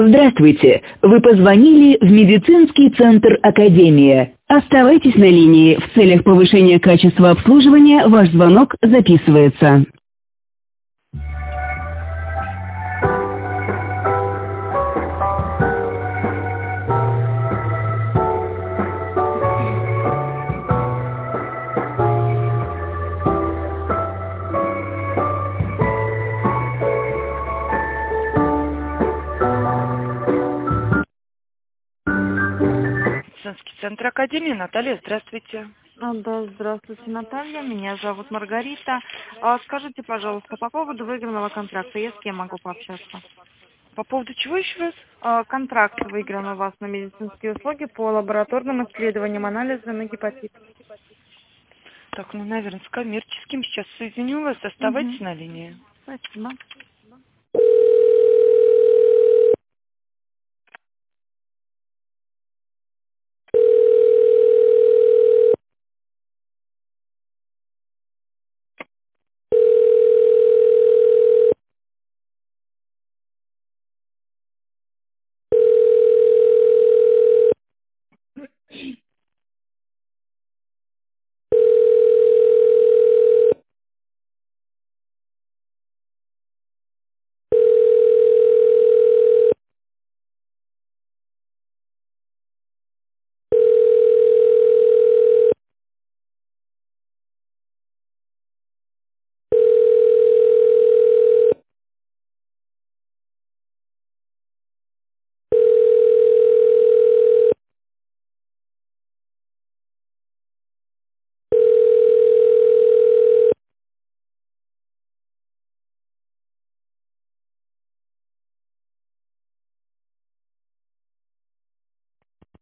Здравствуйте! Вы позвонили в медицинский центр «Академия». Оставайтесь на линии. В целях повышения качества обслуживания ваш звонок записывается. Медицинский центр Академии. Наталья, здравствуйте. Да, здравствуйте, Наталья. Меня зовут Маргарита. Скажите, пожалуйста, по поводу выигранного контракта, я с кем могу пообщаться? По поводу чего еще раз? Контракт выигран у вас на медицинские услуги по лабораторным исследованиям, анализам и гепатит. Так, наверное, с коммерческим сейчас соединю вас. Оставайтесь на линии. Спасибо.